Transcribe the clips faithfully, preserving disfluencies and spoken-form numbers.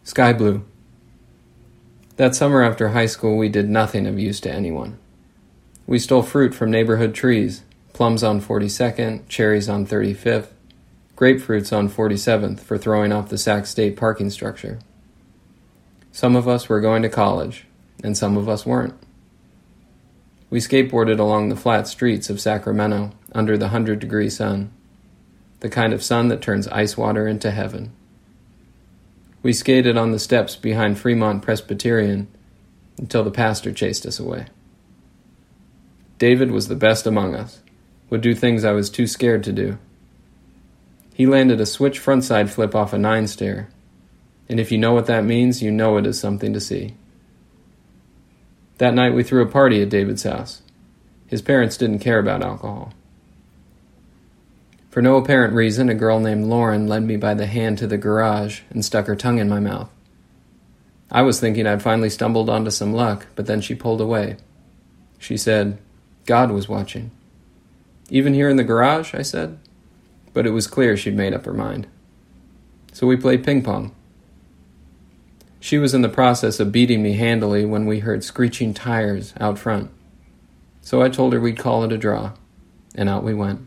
Sky blue. That summer after high school, we did nothing of use to anyone. We stole fruit from neighborhood trees, plums on forty-second, cherries on thirty-fifth, grapefruits on forty-seventh for throwing off the Sac State parking structure. Some of us were going to college, and some of us weren't. We skateboarded along the flat streets of Sacramento under the hundred-degree sun, the kind of sun that turns ice water into heaven. We skated on the steps behind Fremont Presbyterian until the pastor chased us away. David was the best among us, would do things I was too scared to do. He landed a switch frontside flip off a nine stair, and if you know what that means, you know it is something to see. That night we threw a party at David's house. His parents didn't care about alcohol. For no apparent reason, a girl named Lauren led me by the hand to the garage and stuck her tongue in my mouth. I was thinking I'd finally stumbled onto some luck, but then she pulled away. She said, God was watching. Even here in the garage, I said. But it was clear she'd made up her mind. So we played ping pong. She was in the process of beating me handily when we heard screeching tires out front. So I told her we'd call it a draw, and out we went.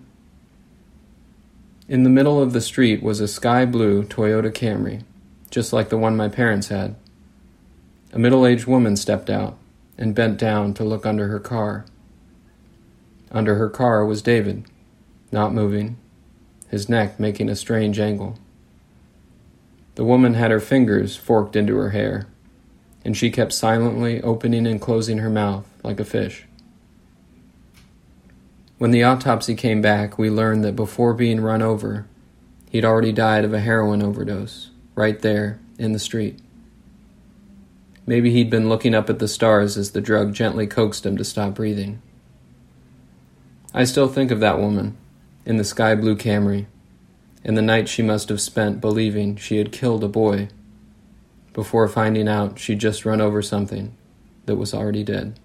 In the middle of the street was a sky blue Toyota Camry, just like the one my parents had. A middle-aged woman stepped out and bent down to look under her car. Under her car was David, not moving, his neck making a strange angle. The woman had her fingers forked into her hair, and she kept silently opening and closing her mouth like a fish. When the autopsy came back, we learned that before being run over, he'd already died of a heroin overdose, right there in the street. Maybe he'd been looking up at the stars as the drug gently coaxed him to stop breathing. I still think of that woman, in the sky blue Camry, and the night she must have spent believing she had killed a boy, before finding out she'd just run over something that was already dead.